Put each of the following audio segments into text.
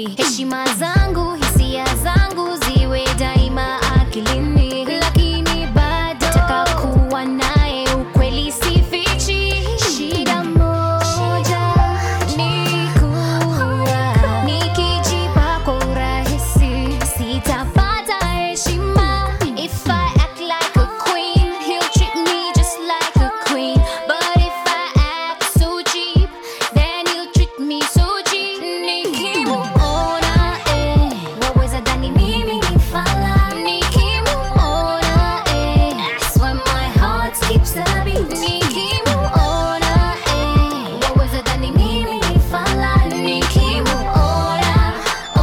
Heshima zangu, hisia zangu ziwe daima akilini, lakini bado nataka kuwa naye, ukweli sifichi. Shida moja ni kuwa nikijipa kwa urahisi sitapata heshima. If I act like a queen, he'll treat me just like a queen. But if I act so cheap, then he'll treat me so cheap. Nikimuona waweza dhani mimi ni fala. Nikimuona that's when my heart skips a beat. Nikimuona waweza dhani mimi ni fala. Nikimuona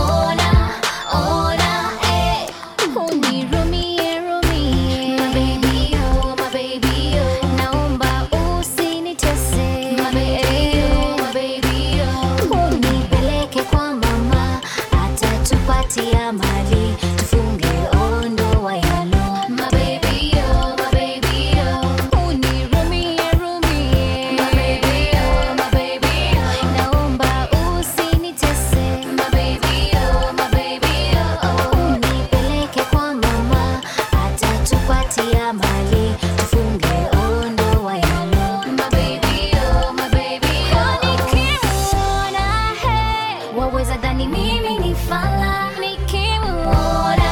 unirumie rumie, my baby oh, my baby oh, naomba usinitese, my baby oh, my baby oh, unipeleke kwa mama atatupatia mali tufunge ndoa ya ndoa. My baby oh, my baby oh, unirumie rumie, my baby oh, my baby oh, naomba usinitese, my baby oh, my baby oh, unipeleke kwa mama atatupatia mali tufunge ndoa ya ndoa. My baby oh, my baby oh, nikimuona waweza dhani mimi ni fala. Nikimuona